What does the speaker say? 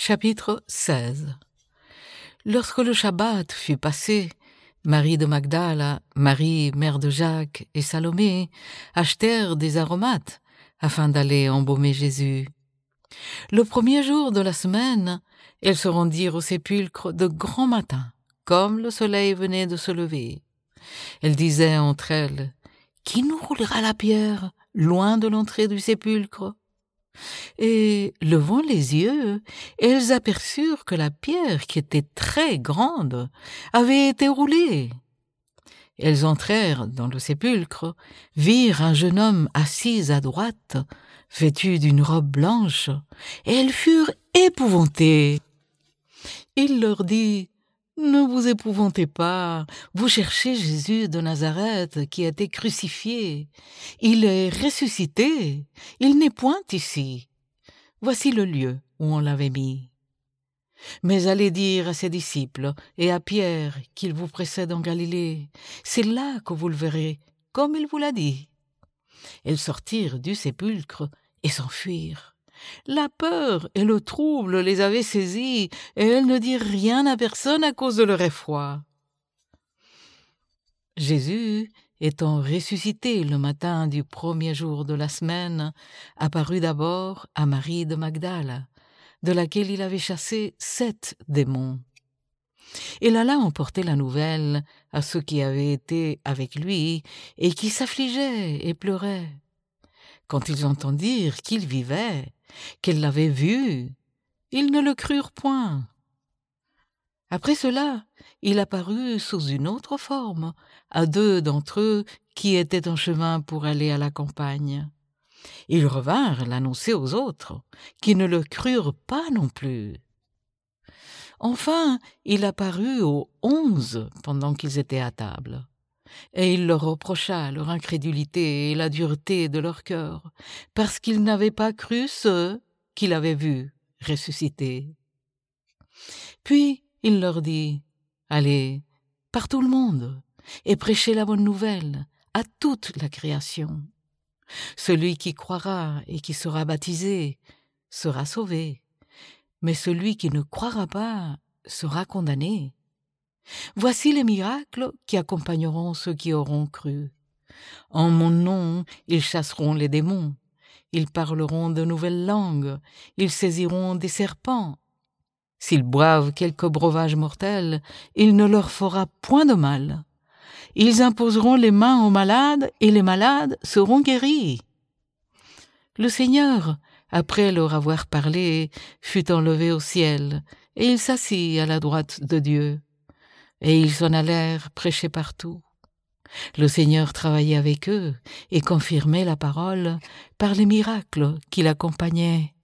Chapitre 16. Lorsque le Shabbat fut passé, Marie de Magdala, Marie, mère de Jacques, et Salomé achetèrent des aromates afin d'aller embaumer Jésus. Le premier jour de la semaine, elles se rendirent au sépulcre de grand matin, comme le soleil venait de se lever. Elles disaient entre elles, « Qui nous roulera la pierre, loin de l'entrée du sépulcre ?» Et, levant les yeux, elles aperçurent que la pierre, qui était très grande, avait été roulée. Elles entrèrent dans le sépulcre, virent un jeune homme assis à droite, vêtu d'une robe blanche, et elles furent épouvantées. Il leur dit, « Ne vous épouvantez pas, vous cherchez Jésus de Nazareth qui a été crucifié. Il est ressuscité, il n'est point ici. Voici le lieu où on l'avait mis. Mais allez dire à ses disciples et à Pierre qu'il vous précède en Galilée. C'est là que vous le verrez, comme il vous l'a dit. » Elles sortirent du sépulcre et s'enfuirent. La peur et le trouble les avaient saisies, et elles ne dirent rien à personne à cause de leur effroi. Jésus, étant ressuscité le matin du premier jour de la semaine, apparut d'abord à Marie de Magdala, de laquelle il avait chassé 7 démons. Il alla emporter la nouvelle à ceux qui avaient été avec lui et qui s'affligeaient et pleuraient. Quand ils entendirent qu'il vivait, qu'elle l'avait vu, ils ne le crurent point. Après cela, il apparut sous une autre forme à 2 d'entre eux qui étaient en chemin pour aller à la campagne. Ils revinrent l'annoncer aux autres, qui ne le crurent pas non plus. Enfin, il apparut aux 11 pendant qu'ils étaient à table. Et il leur reprocha leur incrédulité et la dureté de leur cœur, parce qu'ils n'avaient pas cru ceux qu'il avait vus ressusciter. Puis il leur dit, « Allez, par tout le monde, et prêchez la bonne nouvelle à toute la création. Celui qui croira et qui sera baptisé sera sauvé, mais celui qui ne croira pas sera condamné. Voici les miracles qui accompagneront ceux qui auront cru. En mon nom, ils chasseront les démons, ils parleront de nouvelles langues, ils saisiront des serpents. S'ils boivent quelque breuvage mortel, il ne leur fera point de mal. Ils imposeront les mains aux malades et les malades seront guéris. » Le Seigneur, après leur avoir parlé, fut enlevé au ciel, et il s'assit à la droite de Dieu. Et ils s'en allèrent prêcher partout. Le Seigneur travaillait avec eux et confirmait la parole par les miracles qui l'accompagnaient.